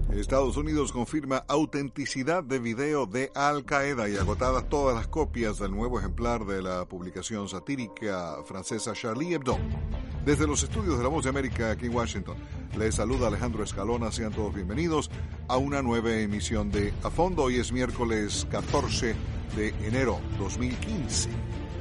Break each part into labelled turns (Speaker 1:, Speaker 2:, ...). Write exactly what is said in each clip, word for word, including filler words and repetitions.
Speaker 1: Estados Unidos confirma autenticidad de video de Al Qaeda y agotadas todas las copias del nuevo ejemplar de la publicación satírica francesa Charlie Hebdo. Desde los estudios de La Voz de América aquí en Washington, les saluda Alejandro Escalona. Sean todos bienvenidos a una nueva emisión de A Fondo. Hoy es miércoles catorce de enero dos mil quince.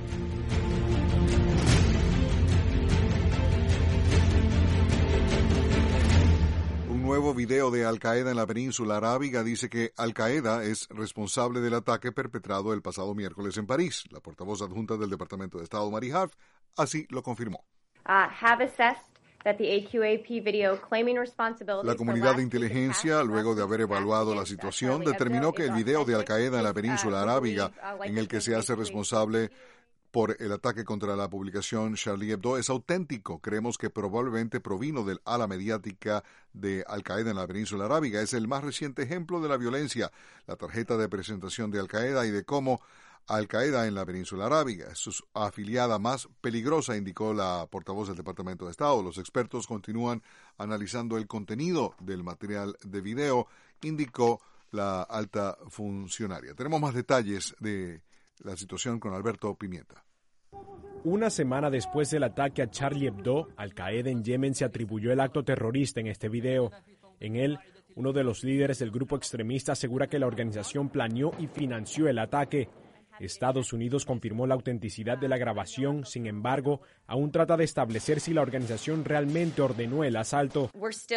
Speaker 1: Un nuevo video de Al Qaeda en la península arábiga dice que Al Qaeda es responsable del ataque perpetrado el pasado miércoles en París. La portavoz adjunta del Departamento de Estado, Mary Harf, así lo confirmó.
Speaker 2: Uh, have assessed that the A Q A P video claiming responsibility.
Speaker 1: La comunidad de inteligencia, luego de haber evaluado la situación, determinó que el video de Al Qaeda en la península arábiga, en el que se hace responsable por el ataque contra la publicación Charlie Hebdo, es auténtico. Creemos que probablemente provino del ala mediática de Al Qaeda en la península arábiga. Es el más reciente ejemplo de la violencia, la tarjeta de presentación de Al Qaeda y de cómo Al Qaeda en la península arábiga es su afiliada más peligrosa, indicó la portavoz del Departamento de Estado. Los expertos continúan analizando el contenido del material de video, indicó la alta funcionaria. Tenemos más detalles de la situación con Alberto Pimienta.
Speaker 3: Una semana después del ataque a Charlie Hebdo, Al Qaeda en Yemen se atribuyó el acto terrorista en este video. En él, uno de los líderes del grupo extremista asegura que la organización planeó y financió el ataque. Estados Unidos confirmó la autenticidad de la grabación, sin embargo, aún trata de establecer si la organización realmente ordenó el asalto.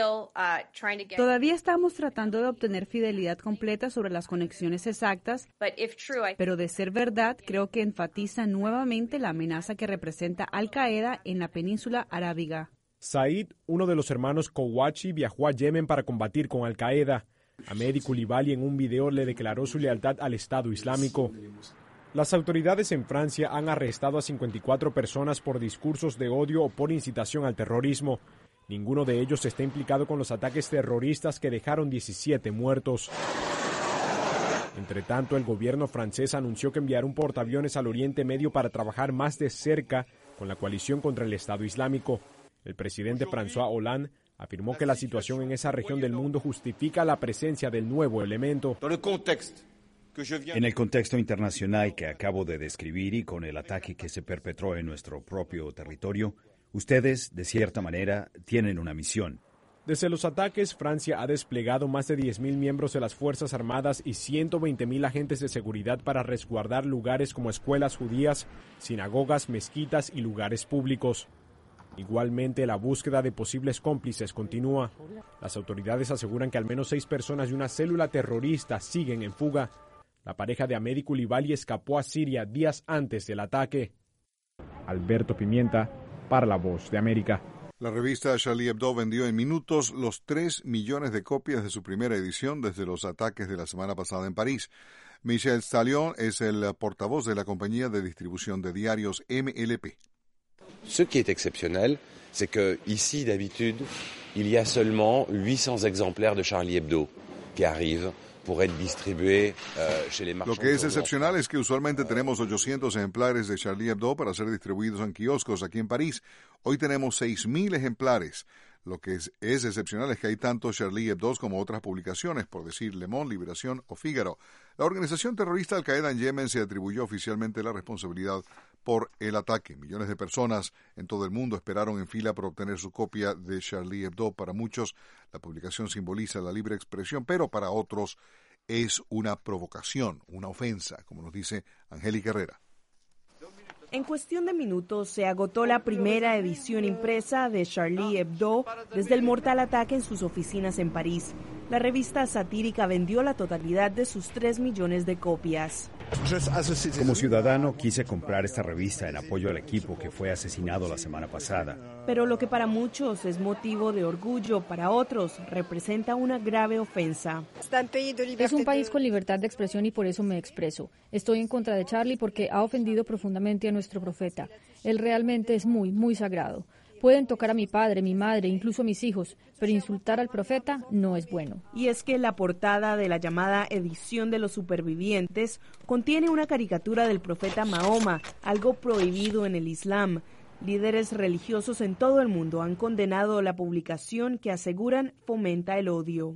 Speaker 4: Todavía estamos tratando de obtener fidelidad completa sobre las conexiones exactas, pero de ser verdad, creo que enfatiza nuevamente la amenaza que representa Al Qaeda en la península arábiga.
Speaker 3: Said, uno de los hermanos Kowachi, viajó a Yemen para combatir con Al Qaeda. Ahmed Coulibaly en un video le declaró su lealtad al Estado Islámico. Las autoridades en Francia han arrestado a cincuenta y cuatro personas por discursos de odio o por incitación al terrorismo. Ninguno de ellos está implicado con los ataques terroristas que dejaron diecisiete muertos. Entre tanto, el gobierno francés anunció que enviará un portaaviones al Oriente Medio para trabajar más de cerca con la coalición contra el Estado Islámico. El presidente François Hollande afirmó que la situación en esa región del mundo justifica la presencia del nuevo elemento.
Speaker 5: En el contexto internacional que acabo de describir y con el ataque que se perpetró en nuestro propio territorio, ustedes, de cierta manera, tienen una misión.
Speaker 3: Desde los ataques, Francia ha desplegado más de diez mil miembros de las Fuerzas Armadas y ciento veinte mil agentes de seguridad para resguardar lugares como escuelas judías, sinagogas, mezquitas y lugares públicos. Igualmente, la búsqueda de posibles cómplices continúa. Las autoridades aseguran que al menos seis personas de una célula terrorista siguen en fuga. La pareja de Ahmed Coulibaly escapó a Siria días antes del ataque. Alberto Pimienta, para La Voz de América.
Speaker 1: La revista Charlie Hebdo vendió en minutos los tres millones de copias de su primera edición desde los ataques de la semana pasada en París. Michel Stalion es el portavoz de la compañía de distribución de diarios M L P.
Speaker 6: Ce qui est exceptionnel, c'est que ici d'habitude, il y a seulement huit cents exemplaires de Charlie Hebdo qui arrivent pour être distribués euh, chez les marchands.
Speaker 1: Lo que es excepcional es que usualmente tenemos ochocientos ejemplares de Charlie Hebdo para ser distribuidos en kioscos aquí en París. Hoy tenemos seis mil ejemplares. Lo que es, es excepcional es que hay tanto Charlie Hebdo como otras publicaciones, por decir Le Monde, Liberación o Figaro. La organización terrorista Al Qaeda en Yemen se atribuyó oficialmente la responsabilidad por el ataque. Millones de personas en todo el mundo esperaron en fila por obtener su copia de Charlie Hebdo. Para muchos, la publicación simboliza la libre expresión, pero para otros es una provocación, una ofensa, como nos dice Angélica Herrera.
Speaker 7: En cuestión de minutos se agotó la primera edición impresa de Charlie Hebdo desde el mortal ataque en sus oficinas en París. La revista satírica vendió la totalidad de sus tres millones de copias.
Speaker 5: Como ciudadano quise comprar esta revista en apoyo al equipo que fue asesinado la semana pasada.
Speaker 7: Pero lo que para muchos es motivo de orgullo, para otros representa una grave ofensa.
Speaker 8: Es un país con libertad de expresión y por eso me expreso. Estoy en contra de Charlie porque ha ofendido profundamente a nuestro profeta. Él realmente es muy, muy sagrado. Pueden tocar a mi padre, mi madre, incluso a mis hijos, pero insultar al profeta no es bueno.
Speaker 7: Y es que la portada de la llamada edición de los supervivientes contiene una caricatura del profeta Mahoma, algo prohibido en el Islam. Líderes religiosos en todo el mundo han condenado la publicación que aseguran fomenta el odio.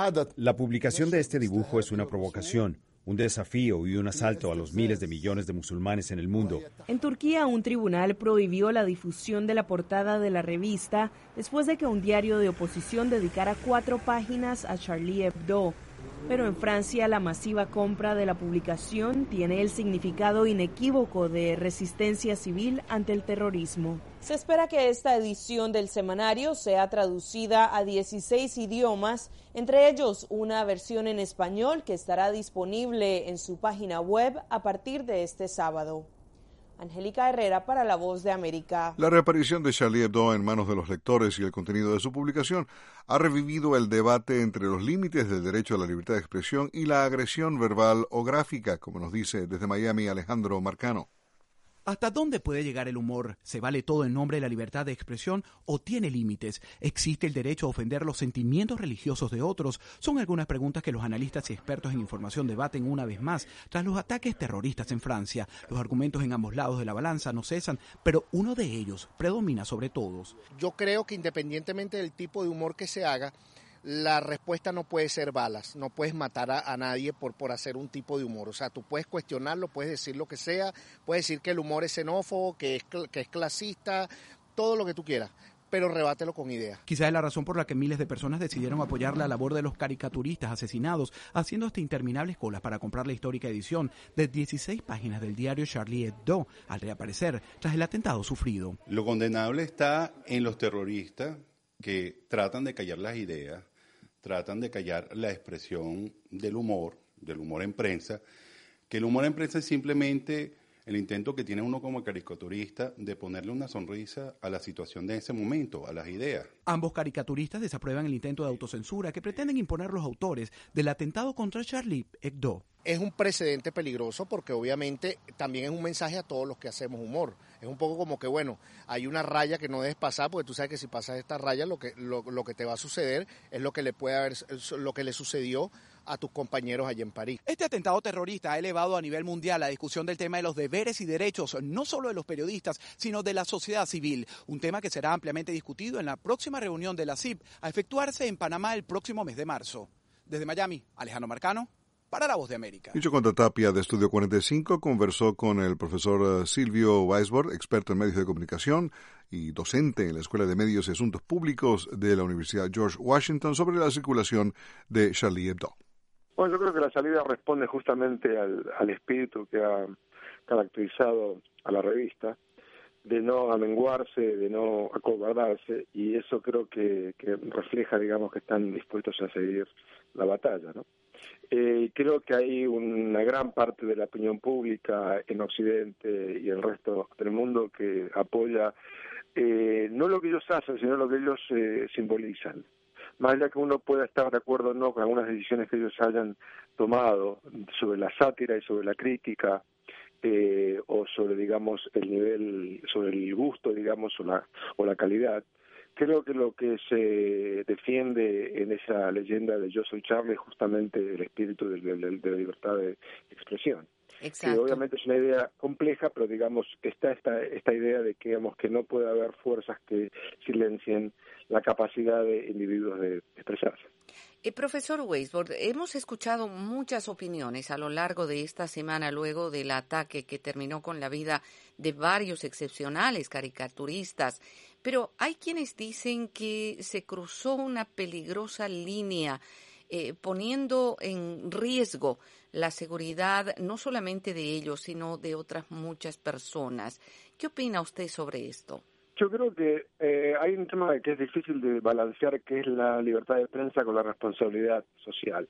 Speaker 5: La publicación de este dibujo es una provocación, un desafío y un asalto a los miles de millones de musulmanes en el mundo.
Speaker 7: En Turquía, un tribunal prohibió la difusión de la portada de la revista después de que un diario de oposición dedicara cuatro páginas a Charlie Hebdo. Pero en Francia, la masiva compra de la publicación tiene el significado inequívoco de resistencia civil ante el terrorismo. Se espera que esta edición del semanario sea traducida a dieciséis idiomas, entre ellos una versión en español que estará disponible en su página web a partir de este sábado. Angélica Herrera para La Voz de América.
Speaker 1: La reaparición de Charlie Hebdo en manos de los lectores y el contenido de su publicación ha revivido el debate entre los límites del derecho a la libertad de expresión y la agresión verbal o gráfica, como nos dice desde Miami Alejandro Marcano.
Speaker 9: ¿Hasta dónde puede llegar el humor? ¿Se vale todo en nombre de la libertad de expresión o tiene límites? ¿Existe el derecho a ofender los sentimientos religiosos de otros? Son algunas preguntas que los analistas y expertos en información debaten una vez más. Tras los ataques terroristas en Francia, los argumentos en ambos lados de la balanza no cesan, pero uno de ellos predomina sobre todos.
Speaker 10: Yo creo que independientemente del tipo de humor que se haga, la respuesta no puede ser balas, no puedes matar a, a nadie por, por hacer un tipo de humor. O sea, tú puedes cuestionarlo, puedes decir lo que sea, puedes decir que el humor es xenófobo, que es, que es clasista, todo lo que tú quieras, pero rebátelo con ideas.
Speaker 9: Quizá es la razón por la que miles de personas decidieron apoyar la labor de los caricaturistas asesinados, haciendo hasta interminables colas para comprar la histórica edición de dieciséis páginas del diario Charlie Hebdo, al reaparecer tras el atentado sufrido.
Speaker 11: Lo condenable está en los terroristas que tratan de callar las ideas, tratan de callar la expresión del humor, del humor en prensa, que el humor en prensa es simplemente el intento que tiene uno como caricaturista de ponerle una sonrisa a la situación de ese momento, a las ideas.
Speaker 9: Ambos caricaturistas desaprueban el intento de autocensura que pretenden imponer los autores del atentado contra Charlie Hebdo.
Speaker 10: Es un precedente peligroso porque obviamente también es un mensaje a todos los que hacemos humor. Es un poco como que, bueno, hay una raya que no debes pasar porque tú sabes que si pasas esta raya lo que, lo, lo que te va a suceder es lo que le puede haber, lo que le sucedió a tus compañeros allá en París.
Speaker 9: Este atentado terrorista ha elevado a nivel mundial la discusión del tema de los deberes y derechos, no solo de los periodistas, sino de la sociedad civil. Un tema que será ampliamente discutido en la próxima reunión de la C I P a efectuarse en Panamá el próximo mes de marzo. Desde Miami, Alejandro Marcano, para La Voz de América.
Speaker 1: Dicho Tapia de Estudio cuarenta y cinco conversó con el profesor Silvio Weisbord, experto en medios de comunicación y docente en la Escuela de Medios y Asuntos Públicos de la Universidad George Washington, sobre la circulación de Charlie Hebdo.
Speaker 12: Bueno, yo creo que la salida responde justamente al, al espíritu que ha caracterizado a la revista, de no amenguarse, de no acobardarse, y eso creo que, que refleja, digamos, que están dispuestos a seguir la batalla, ¿no? Eh, creo que hay una gran parte de la opinión pública en Occidente y el resto del mundo que apoya eh, no lo que ellos hacen, sino lo que ellos eh, simbolizan. Más allá que uno pueda estar de acuerdo o no con algunas decisiones que ellos hayan tomado sobre la sátira y sobre la crítica, eh, o sobre, digamos, el nivel, sobre el gusto, digamos, o la, o la calidad, creo que lo que se defiende en esa leyenda de Yo soy Charlie es justamente el espíritu de, de, de la libertad de expresión.
Speaker 13: Exacto.
Speaker 12: Que obviamente es una idea compleja, pero digamos está esta esta idea de que, digamos, que no puede haber fuerzas que silencien la capacidad de individuos de expresarse.
Speaker 13: Eh, profesor Weisbord, hemos escuchado muchas opiniones a lo largo de esta semana luego del ataque que terminó con la vida de varios excepcionales caricaturistas, pero hay quienes dicen que se cruzó una peligrosa línea eh, poniendo en riesgo la seguridad no solamente de ellos, sino de otras muchas personas. ¿Qué opina usted sobre esto?
Speaker 12: Yo creo que eh, hay un tema que es difícil de balancear, que es la libertad de prensa con la responsabilidad social.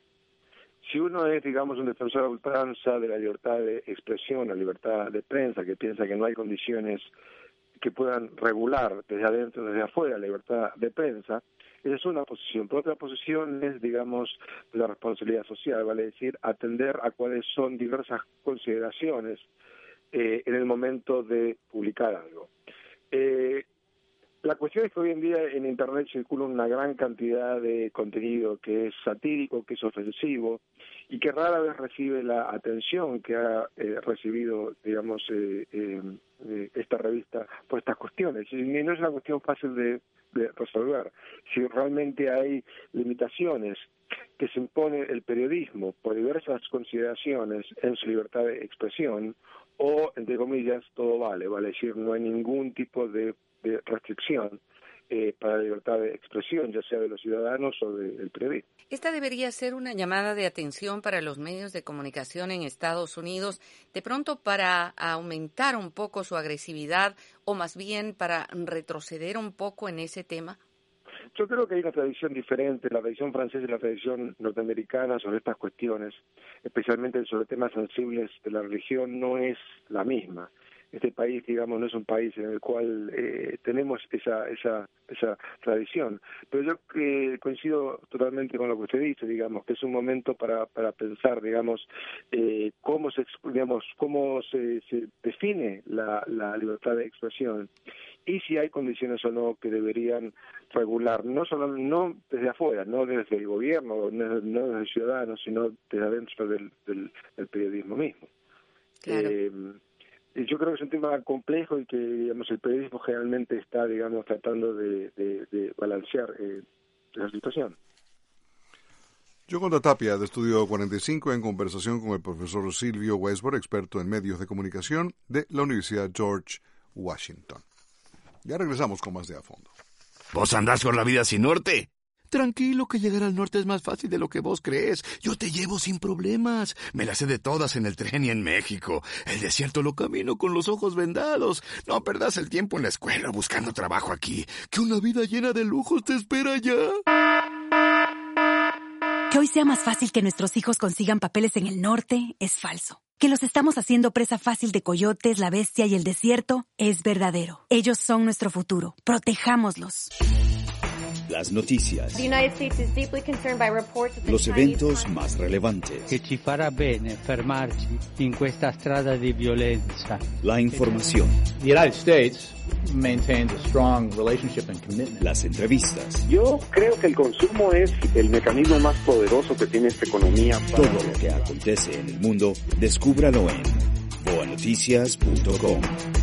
Speaker 12: Si uno es, digamos, un defensor a ultranza de la libertad de expresión, la libertad de prensa, que piensa que no hay condiciones que puedan regular desde adentro, desde afuera, la libertad de prensa, esa es una posición. Pero otra posición es, digamos, la responsabilidad social, vale decir, atender a cuáles son diversas consideraciones eh, en el momento de publicar algo. Eh, La cuestión es que hoy en día en Internet circula una gran cantidad de contenido que es satírico, que es ofensivo y que rara vez recibe la atención que ha eh, recibido, digamos, eh, eh, esta revista por estas cuestiones. Y no es una cuestión fácil de, de resolver. Si realmente hay limitaciones que se impone el periodismo por diversas consideraciones en su libertad de expresión, o, entre comillas, todo vale, vale decir, no hay ningún tipo de de restricción eh, para la libertad de expresión, ya sea de los ciudadanos o de, del periodismo.
Speaker 13: Esta debería ser una llamada de atención para los medios de comunicación en Estados Unidos, de pronto para aumentar un poco su agresividad o más bien para retroceder un poco en ese tema.
Speaker 12: Yo creo que hay una tradición diferente, la tradición francesa y la tradición norteamericana sobre estas cuestiones, especialmente sobre temas sensibles de la religión, no es la misma. Este país, digamos, no es un país en el cual eh, tenemos esa esa esa tradición. Pero yo eh, coincido totalmente con lo que usted dice, digamos, que es un momento para para pensar, digamos, eh, cómo se digamos cómo se, se define la, la libertad de expresión y si hay condiciones o no que deberían regular, no solo no desde afuera, no desde el gobierno, no, no desde el ciudadano, sino desde adentro del, del, del periodismo mismo.
Speaker 13: Claro.
Speaker 12: Eh, Yo creo que es un tema complejo y que, digamos, el periodismo generalmente está, digamos, tratando de, de, de balancear eh, la situación.
Speaker 1: Yoconda Tapia, de Estudio cuarenta y cinco, en conversación con el profesor Silvio Westbrook, experto en medios de comunicación de la Universidad George Washington. Ya regresamos con más de A Fondo.
Speaker 14: ¿Vos andás por la vida sin norte? Tranquilo, que llegar al norte es más fácil de lo que vos crees. Yo te llevo sin problemas. Me las sé de todas en el tren y en México. El desierto lo camino con los ojos vendados. No perdás el tiempo en la escuela buscando trabajo aquí. Que una vida llena de lujos te espera ya.
Speaker 15: Que hoy sea más fácil que nuestros hijos consigan papeles en el norte es falso. Que los estamos haciendo presa fácil de coyotes, la bestia y el desierto es verdadero. Ellos son nuestro futuro. Protejámoslos.
Speaker 5: Las noticias,
Speaker 2: The United States is deeply concerned by reports that the
Speaker 5: los
Speaker 2: Chinese
Speaker 5: eventos
Speaker 2: Congress-
Speaker 5: más relevantes,
Speaker 16: che ci farà bene fermarci in questa strada di violenza.
Speaker 5: la información,
Speaker 17: The United States maintains a strong relationship and commitment.
Speaker 5: las entrevistas,
Speaker 18: Yo creo que el consumo es el mecanismo más poderoso que tiene esta economía. Para...
Speaker 5: todo lo que acontece en el mundo, descúbralo en boa noticias punto com.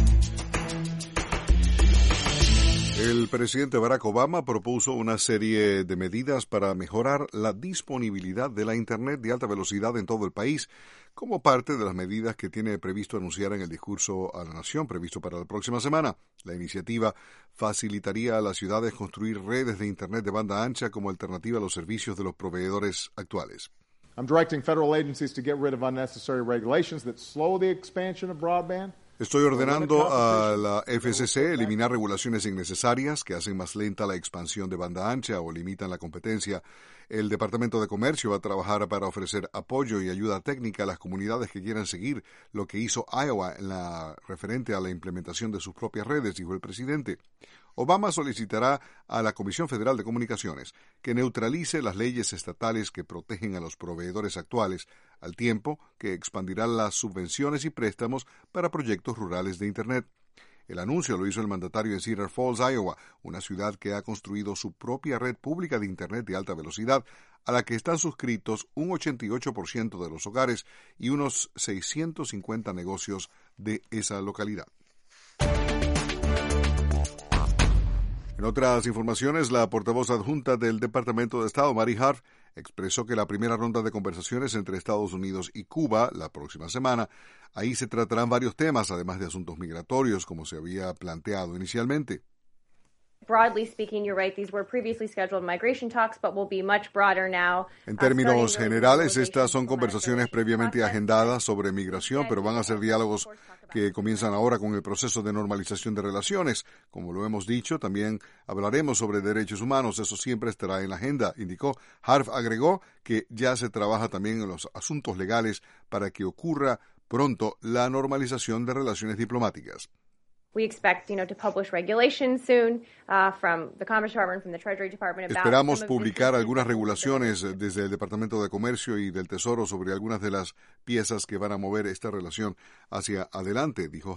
Speaker 1: El presidente Barack Obama propuso una serie de medidas para mejorar la disponibilidad de la Internet de alta velocidad en todo el país, como parte de las medidas que tiene previsto anunciar en el discurso a la nación previsto para la próxima semana. La iniciativa facilitaría a las ciudades construir redes de Internet de banda ancha como alternativa a los servicios de los proveedores actuales.
Speaker 19: I'm directing federal agencies to get rid of unnecessary regulations that slow the expansion of broadband.
Speaker 1: Estoy ordenando a la F C C eliminar regulaciones innecesarias que hacen más lenta la expansión de banda ancha o limitan la competencia. El Departamento de Comercio va a trabajar para ofrecer apoyo y ayuda técnica a las comunidades que quieran seguir lo que hizo Iowa en la referente a la implementación de sus propias redes, dijo el presidente. Obama solicitará a la Comisión Federal de Comunicaciones que neutralice las leyes estatales que protegen a los proveedores actuales, al tiempo que expandirá las subvenciones y préstamos para proyectos rurales de Internet. El anuncio lo hizo el mandatario en Cedar Falls, Iowa, una ciudad que ha construido su propia red pública de Internet de alta velocidad, a la que están suscritos un ochenta y ocho por ciento de los hogares y unos seiscientos cincuenta negocios de esa localidad. En otras informaciones, la portavoz adjunta del Departamento de Estado, Mary Harf, expresó que la primera ronda de conversaciones entre Estados Unidos y Cuba la próxima semana, ahí se tratarán varios temas, además de asuntos migratorios, como se había planteado inicialmente.
Speaker 2: Broadly speaking, you're right, these were previously scheduled migration talks, but will be much broader now.
Speaker 1: En términos generales, estas son conversaciones previamente agendadas sobre migración, pero van a ser diálogos que comienzan ahora con el proceso de normalización de relaciones. Como lo hemos dicho, también hablaremos sobre derechos humanos, eso siempre estará en la agenda, indicó. Harf agregó que ya se trabaja también en los asuntos legales para que ocurra pronto la normalización de relaciones diplomáticas.
Speaker 2: We expect, you know, to publish regulations soon uh, from the Commerce Department, from the Treasury Department. About
Speaker 1: Esperamos publicar algunas regulaciones desde el Departamento de Comercio y del Tesoro sobre algunas de las piezas que van a mover esta relación hacia adelante, dijo Harf.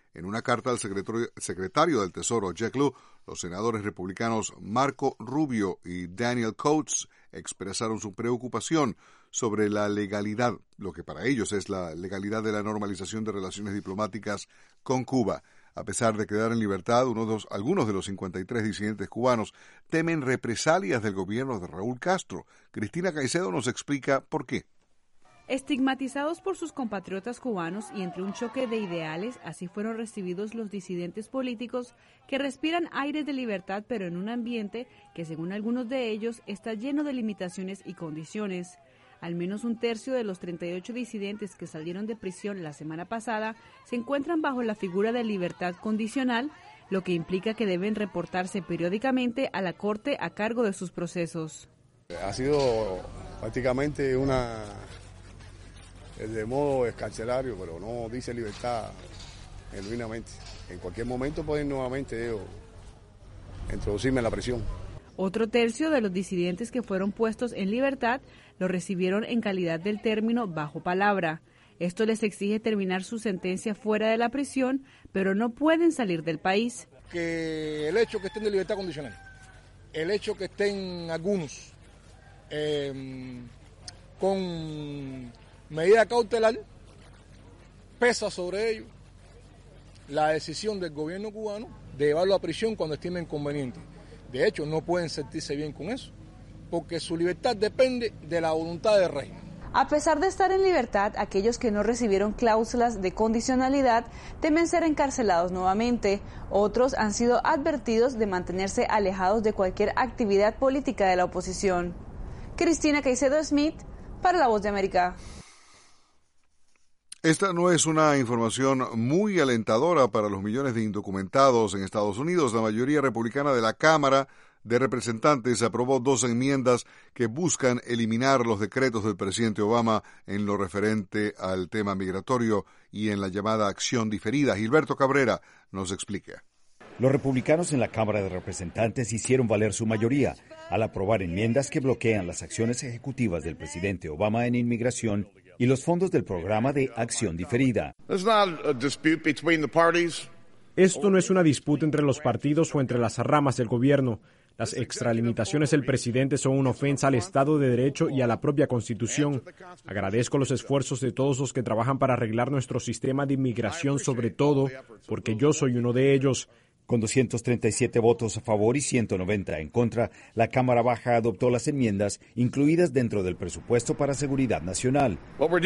Speaker 1: En una carta al secretario, secretario del Tesoro, Jack Lew, los senadores republicanos Marco Rubio y Daniel Coats expresaron su preocupación sobre la legalidad, lo que para ellos es la legalidad de la normalización de relaciones diplomáticas con Cuba. A pesar de quedar en libertad, uno de los, algunos de los cincuenta y tres disidentes cubanos temen represalias del gobierno de Raúl Castro. Cristina Caicedo nos explica por qué.
Speaker 4: Estigmatizados por sus compatriotas cubanos y entre un choque de ideales, así fueron recibidos los disidentes políticos que respiran aires de libertad, pero en un ambiente que, según algunos de ellos, está lleno de limitaciones y condiciones. Al menos un tercio de los treinta y ocho disidentes que salieron de prisión la semana pasada se encuentran bajo la figura de libertad condicional, lo que implica que deben reportarse periódicamente a la Corte a cargo de sus procesos.
Speaker 20: Ha sido prácticamente una... de modo escarcelario, pero no dice libertad genuinamente. En cualquier momento pueden nuevamente ellos introducirme en la prisión.
Speaker 4: Otro tercio de los disidentes que fueron puestos en libertad lo recibieron en calidad del término bajo palabra. Esto les exige terminar su sentencia fuera de la prisión, pero no pueden salir del país.
Speaker 21: Que el hecho que estén de libertad condicional, el hecho que estén algunos eh, con medida cautelar, pesa sobre ellos la decisión del gobierno cubano de llevarlo a prisión cuando estimen conveniente. De hecho, no pueden sentirse bien con eso, porque su libertad depende de la voluntad del régimen.
Speaker 4: A pesar de estar en libertad, aquellos que no recibieron cláusulas de condicionalidad temen ser encarcelados nuevamente. Otros han sido advertidos de mantenerse alejados de cualquier actividad política de la oposición. Cristina Caicedo Smith, para La Voz de América.
Speaker 1: Esta no es una información muy alentadora para los millones de indocumentados en Estados Unidos. La mayoría republicana de la Cámara de Representantes aprobó dos enmiendas que buscan eliminar los decretos del presidente Obama en lo referente al tema migratorio y en la llamada acción diferida. Gilberto Cabrera nos explica.
Speaker 5: Los republicanos en la Cámara de Representantes hicieron valer su mayoría al aprobar enmiendas que bloquean las acciones ejecutivas del presidente Obama en inmigración y los fondos del programa de acción diferida.
Speaker 3: Esto no es una disputa entre los partidos o entre las ramas del gobierno. Las extralimitaciones del presidente son una ofensa al Estado de Derecho y a la propia Constitución. Agradezco los esfuerzos de todos los que trabajan para arreglar nuestro sistema de inmigración, sobre todo porque yo soy uno de ellos.
Speaker 5: Con doscientos treinta y siete votos a favor y ciento noventa en contra, la Cámara Baja adoptó las enmiendas incluidas dentro del presupuesto para seguridad nacional.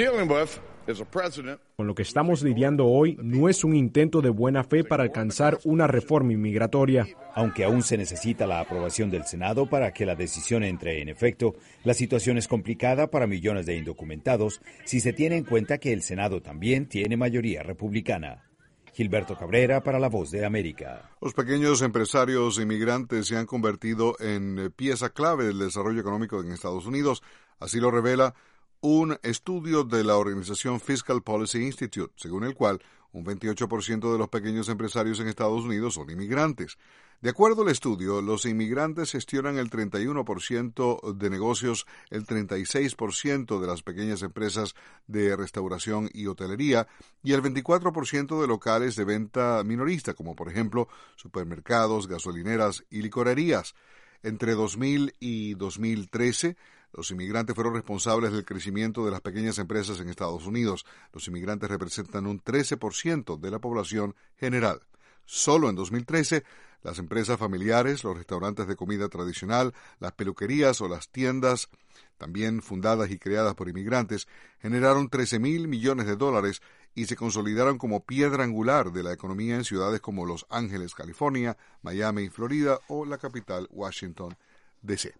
Speaker 3: Con lo que estamos lidiando hoy no es un intento de buena fe para alcanzar una reforma inmigratoria.
Speaker 5: Aunque aún se necesita la aprobación del Senado para que la decisión entre en efecto, la situación es complicada para millones de indocumentados si se tiene en cuenta que el Senado también tiene mayoría republicana. Gilberto Cabrera para La Voz de América.
Speaker 1: Los pequeños empresarios inmigrantes se han convertido en pieza clave del desarrollo económico en Estados Unidos. Así lo revela un estudio de la organización Fiscal Policy Institute, según el cual un veintiocho por ciento de los pequeños empresarios en Estados Unidos son inmigrantes. De acuerdo al estudio, los inmigrantes gestionan el treinta y uno por ciento de negocios, el treinta y seis por ciento de las pequeñas empresas de restauración y hotelería y el veinticuatro por ciento de locales de venta minorista, como por ejemplo supermercados, gasolineras y licorerías. Entre dos mil y dos mil trece, los inmigrantes fueron responsables del crecimiento de las pequeñas empresas en Estados Unidos. Los inmigrantes representan un trece por ciento de la población general. Solo en dos mil trece, las empresas familiares, los restaurantes de comida tradicional, las peluquerías o las tiendas, también fundadas y creadas por inmigrantes, generaron trece mil millones de dólares y se consolidaron como piedra angular de la economía en ciudades como Los Ángeles, California, Miami, Florida o la capital, Washington, D C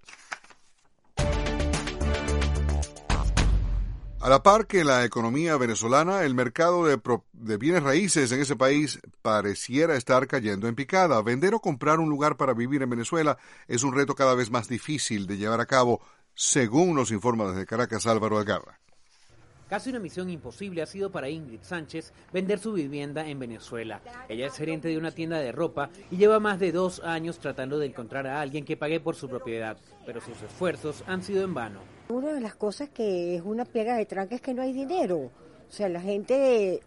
Speaker 1: A la par que en la economía venezolana, el mercado de, pro, de bienes raíces en ese país pareciera estar cayendo en picada. Vender o comprar un lugar para vivir en Venezuela es un reto cada vez más difícil de llevar a cabo, según nos informa desde Caracas Álvaro Algarra.
Speaker 22: Casi una misión imposible ha sido para Ingrid Sánchez vender su vivienda en Venezuela. Ella es gerente de una tienda de ropa y lleva más de dos años tratando de encontrar a alguien que pague por su propiedad, pero sus esfuerzos han sido en vano.
Speaker 23: Una de las cosas que es una pega de tranca es que no hay dinero. O sea, la gente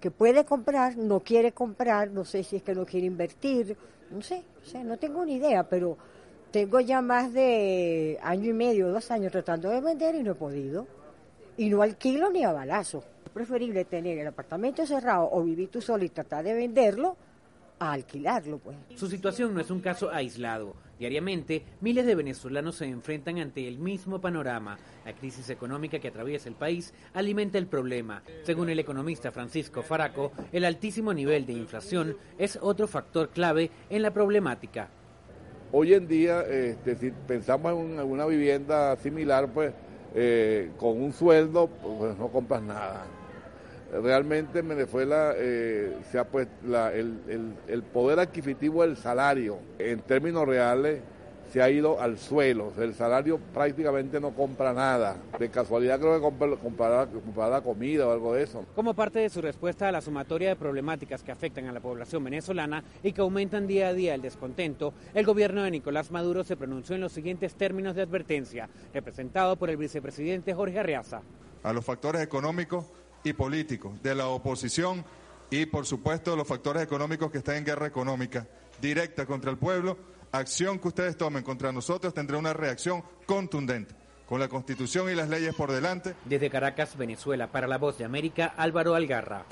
Speaker 6: que puede comprar, no quiere comprar, no sé si es que no quiere invertir, no sé, o sea, no tengo ni idea, pero tengo ya más de año y medio, dos años tratando de vender y no he podido. Y no alquilo ni a balazo. Es preferible tener el apartamento cerrado o vivir tú solo y tratar de venderlo a alquilarlo, pues.
Speaker 22: Su situación no es un caso aislado. Diariamente, miles de venezolanos se enfrentan ante el mismo panorama. La crisis económica que atraviesa el país alimenta el problema. Según el economista Francisco Faraco, el altísimo nivel de inflación es otro factor clave en la problemática.
Speaker 8: Hoy en día, este, si pensamos en una vivienda similar, pues eh, con un sueldo, pues no compras nada. Realmente en Venezuela eh, se ha puesto la, el, el, el poder adquisitivo del salario en términos reales se ha ido al suelo. O sea, el salario prácticamente no compra nada. De casualidad creo que compra, comprará, comprará comida o algo de eso.
Speaker 22: Como parte de su respuesta a la sumatoria de problemáticas que afectan a la población venezolana y que aumentan día a día el descontento, el gobierno de Nicolás Maduro se pronunció en los siguientes términos de advertencia, representado por el vicepresidente Jorge Arreaza.
Speaker 23: A los factores económicos y políticos de la oposición y, por supuesto, los factores económicos que están en guerra económica directa contra el pueblo, acción que ustedes tomen contra nosotros tendrá una reacción contundente, con la Constitución y las leyes por delante.
Speaker 22: Desde Caracas, Venezuela, para La Voz de América, Álvaro Algarra.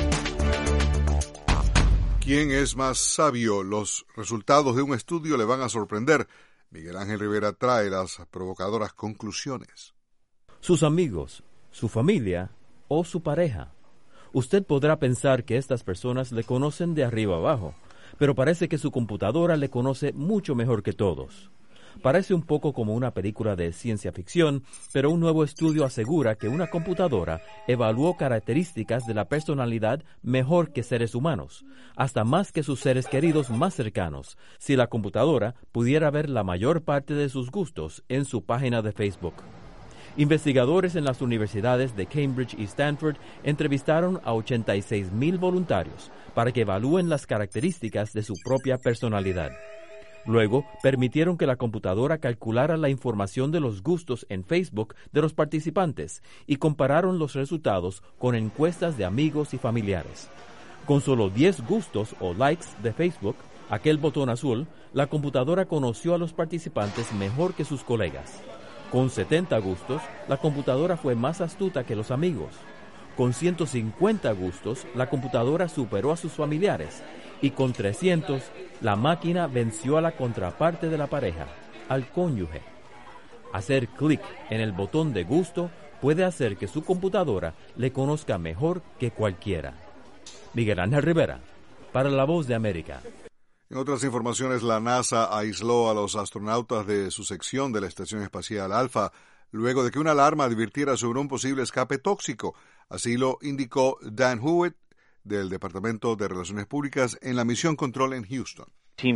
Speaker 1: ¿Quién es más sabio? Los resultados de un estudio le van a sorprender. Miguel Ángel Rivera trae las provocadoras conclusiones.
Speaker 24: Sus amigos, su familia o su pareja. Usted podrá pensar que estas personas le conocen de arriba abajo, pero parece que su computadora le conoce mucho mejor que todos. Parece un poco como una película de ciencia ficción, pero un nuevo estudio asegura que una computadora evaluó características de la personalidad mejor que seres humanos, hasta más que sus seres queridos más cercanos, si la computadora pudiera ver la mayor parte de sus gustos en su página de Facebook. Investigadores en las universidades de Cambridge y Stanford entrevistaron a ochenta y seis mil voluntarios para que evalúen las características de su propia personalidad. Luego, permitieron que la computadora calculara la información de los gustos en Facebook de los participantes y compararon los resultados con encuestas de amigos y familiares. Con solo diez gustos o likes de Facebook, aquel botón azul, la computadora conoció a los participantes mejor que sus colegas. Con setenta gustos, la computadora fue más astuta que los amigos. Con ciento cincuenta gustos, la computadora superó a sus familiares. Y con trescientos, la máquina venció a la contraparte de la pareja, al cónyuge. Hacer clic en el botón de gusto puede hacer que su computadora le conozca mejor que cualquiera. Miguel Ángel Rivera, para La Voz de América.
Speaker 1: En otras informaciones, la NASA aisló a los astronautas de su sección de la Estación Espacial Alpha luego de que una alarma advirtiera sobre un posible escape tóxico. Así lo indicó Dan Hewitt del Departamento de Relaciones Públicas en la misión Control en Houston.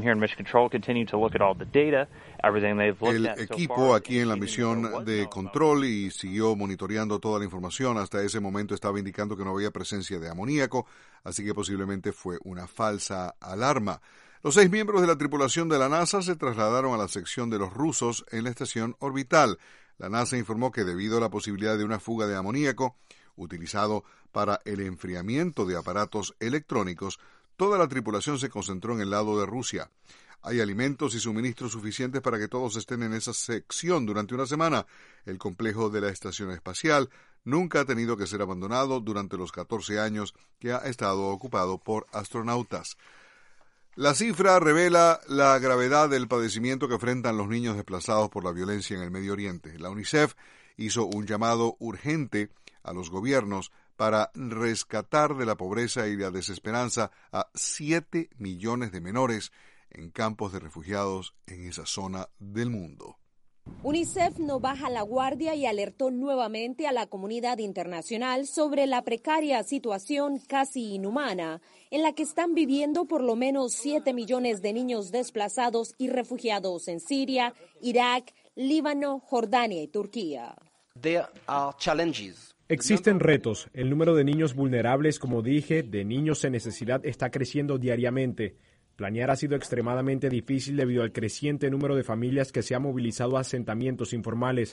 Speaker 1: El equipo aquí en la misión de control y siguió monitoreando toda la información. Hasta ese momento estaba indicando que no había presencia de amoníaco, así que posiblemente fue una falsa alarma. Los seis miembros de la tripulación de la NASA se trasladaron a la sección de los rusos en la estación orbital. La NASA informó que debido a la posibilidad de una fuga de amoníaco utilizado para el enfriamiento de aparatos electrónicos, toda la tripulación se concentró en el lado de Rusia. Hay alimentos y suministros suficientes para que todos estén en esa sección durante una semana. El complejo de la estación espacial nunca ha tenido que ser abandonado durante los catorce años que ha estado ocupado por astronautas. La cifra revela la gravedad del padecimiento que enfrentan los niños desplazados por la violencia en el Medio Oriente. La UNICEF hizo un llamado urgente a los gobiernos para rescatar de la pobreza y la desesperanza a siete millones de menores en campos de refugiados en esa zona del mundo.
Speaker 25: UNICEF no baja la guardia y alertó nuevamente a la comunidad internacional sobre la precaria situación casi inhumana en la que están viviendo por lo menos siete millones de niños desplazados y refugiados en Siria, Irak, Líbano, Jordania y Turquía.
Speaker 26: There are challenges.
Speaker 3: Existen retos. El número de niños vulnerables, como dije, de niños en necesidad está creciendo diariamente. Planear ha sido extremadamente difícil debido al creciente número de familias que se han movilizado a asentamientos informales.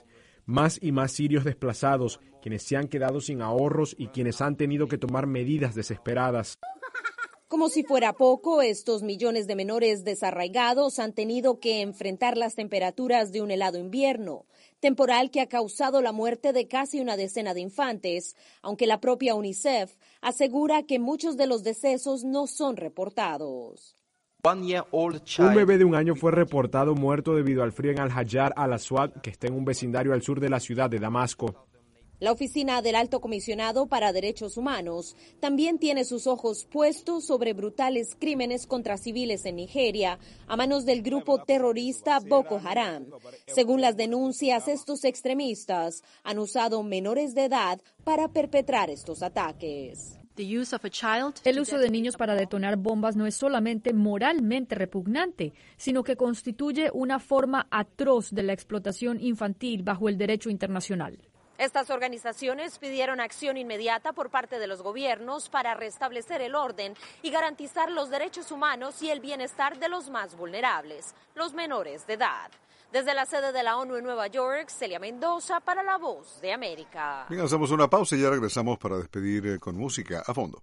Speaker 3: Más y más sirios desplazados, quienes se han quedado sin ahorros y quienes han tenido que tomar medidas desesperadas.
Speaker 25: Como si fuera poco, estos millones de menores desarraigados han tenido que enfrentar las temperaturas de un helado invierno, temporal que ha causado la muerte de casi una decena de infantes, aunque la propia UNICEF asegura que muchos de los decesos no son reportados.
Speaker 3: Un bebé de un año fue reportado muerto debido al frío en Al-Hajar al-Aswad, que está en un vecindario al sur de la ciudad de Damasco.
Speaker 25: La Oficina del Alto Comisionado para Derechos Humanos también tiene sus ojos puestos sobre brutales crímenes contra civiles en Nigeria a manos del grupo terrorista Boko Haram. Según las denuncias, estos extremistas han usado menores de edad para perpetrar estos ataques.
Speaker 7: El uso de niños para detonar bombas no es solamente moralmente repugnante, sino que constituye una forma atroz de la explotación infantil bajo el derecho internacional.
Speaker 25: Estas organizaciones pidieron acción inmediata por parte de los gobiernos para restablecer el orden y garantizar los derechos humanos y el bienestar de los más vulnerables, los menores de edad. Desde la sede de la ONU en Nueva York, Celia Mendoza para La Voz de América.
Speaker 1: Bien, hacemos una pausa y ya regresamos para despedir eh, con música a fondo.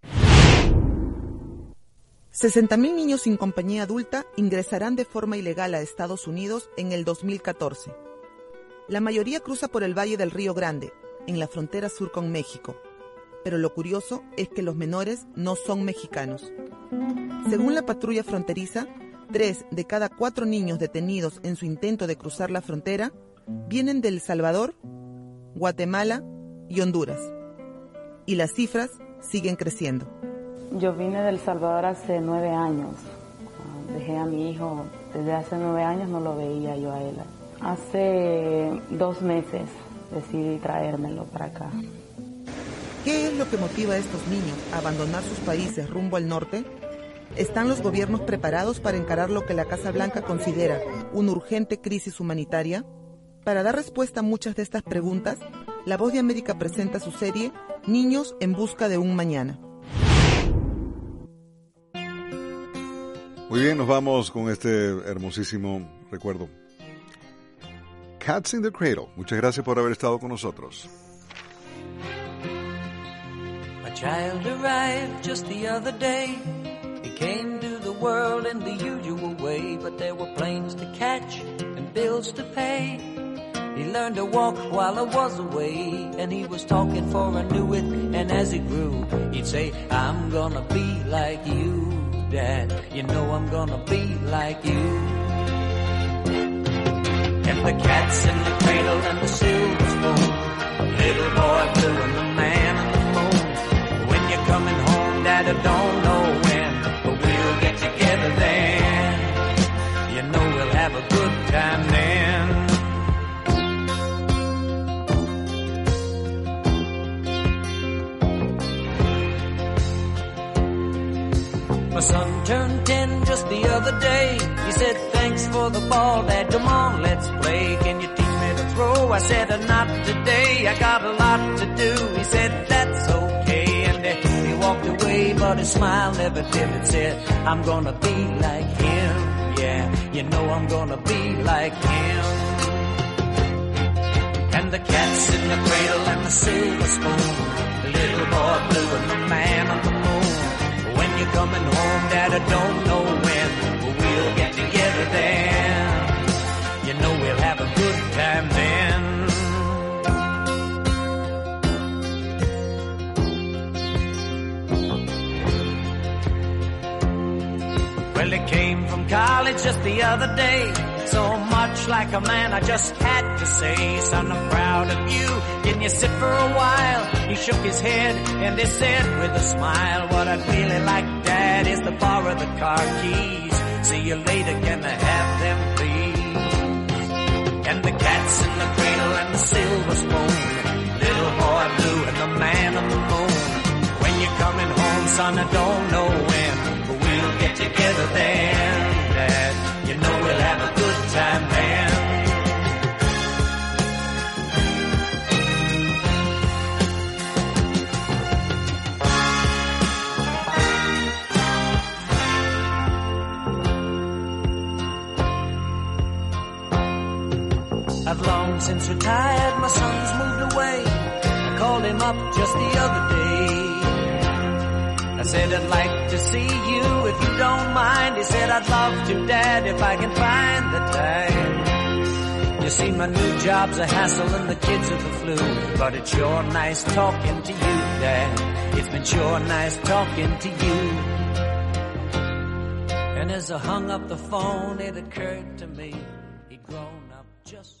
Speaker 9: sesenta mil niños sin compañía adulta ingresarán de forma ilegal a Estados Unidos en el dos mil catorce. La mayoría cruza por el Valle del Río Grande, en la frontera sur con México. Pero lo curioso es que los menores no son mexicanos. Según la patrulla fronteriza, tres de cada cuatro niños detenidos en su intento de cruzar la frontera vienen de El Salvador, Guatemala y Honduras. Y las cifras siguen creciendo.
Speaker 10: Yo vine de El Salvador hace nueve años. Dejé a mi hijo desde hace nueve años, no lo veía yo a él. Hace dos meses decidí traérmelo para acá.
Speaker 9: ¿Qué es lo que motiva a estos niños a abandonar sus países rumbo al norte? ¿Están los gobiernos preparados para encarar lo que la Casa Blanca considera una urgente crisis humanitaria? Para dar respuesta a muchas de estas preguntas, La Voz de América presenta su serie Niños en busca de un mañana.
Speaker 1: Muy bien, nos vamos con este hermosísimo recuerdo. Cats in the Cradle. Muchas gracias por haber estado con nosotros.
Speaker 11: A child arrived just the other day. He came to the world in the usual way, but there were planes to catch and bills to pay. He learned to walk while I was away, and he was talking for I knew it, and as he grew, he'd say, I'm gonna be like you, Dad, you know I'm gonna be like you. And the cat's in the cradle and the silver spoon, little boy blue and the man on the moon. When you're coming home, Dad, I don't know when, but we'll get together then. You know we'll have a good time then. My son turned ten just the other day. He said, thanks for the ball, Dad, come on, let's play. Can you teach me to throw? I said, uh, not today, I got a lot to do. He said, that's okay, and uh, he walked away, but his smile never dimmed. Said, I'm gonna be like him, yeah, you know I'm gonna be like him. And the cat's in the cradle and the silver spoon, the little boy blue and the man on the moon. When you're coming home, Dad, I don't know when, but we'll get together then. You know we'll have a good time then. Well, he came from college just the other day. So much like a man, I just had to say, son, I'm proud of you. Can you sit for a while? He shook his head and he said with a smile, what I'd really like, Dad, is to borrow the car keys. See you later, can I have them, please? And the cat's in the cradle and the silver spoon, little boy blue and the man on the moon. When you're coming home, son, I don't know when, but we'll get together then, Dad. You know we'll have a good time then. I've long since retired, my son's moved away. I called him up just the other day. I said, I'd like to see you if you don't mind. He said, I'd love to, Dad, if I can find the time. You see, my new job's a hassle and the kids are the flu. But it's sure nice talking to you, Dad. It's been sure nice talking to you. And as I hung up the phone, it occurred to me he'd grown up just